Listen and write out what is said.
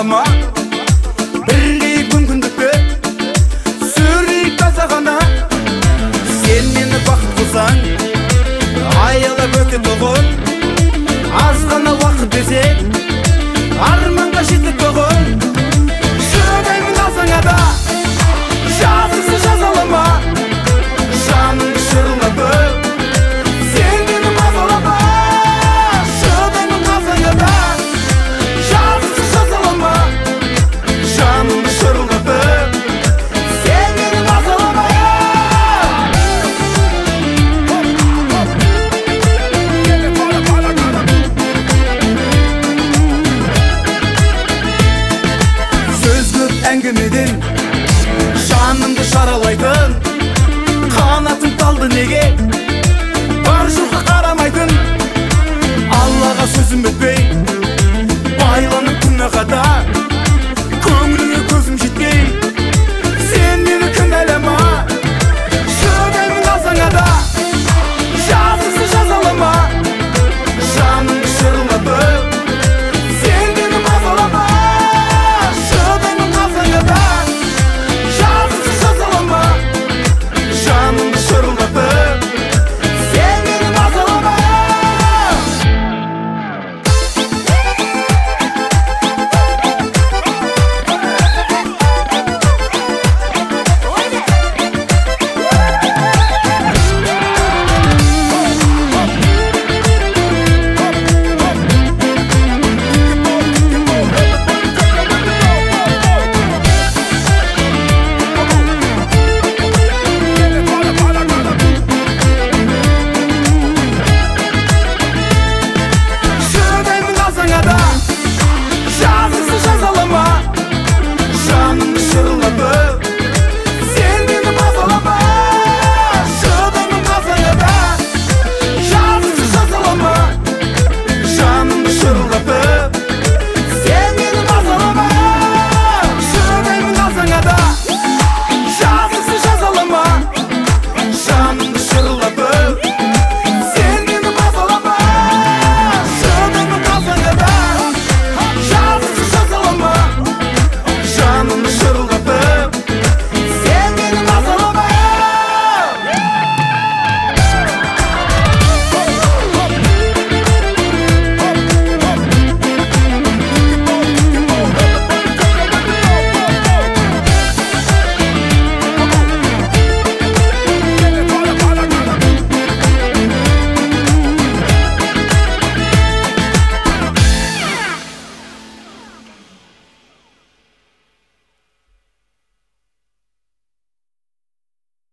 жазалама, біргейік мүмкіндікті сүрейік таза ғана. Сен мені бақыт қылсаң, аялап өтетұғын, аз ғана уақыт берсең, арманға жетіп тұғын. Шыдаймын алсаңа да, жазықсыз жазалама, жанымды шырылдатып, сен мені мазалама. Шыдаймын алсаңа да, жазықсыз жазалама, жанымды шырылдатып, сен мені мазалама. Сөз көп әңгімеден жанымды жаралайтын, қанатым талды неге бар жоққа қарамайтын. Аллаға сөзім өтпей байланып күні қатар,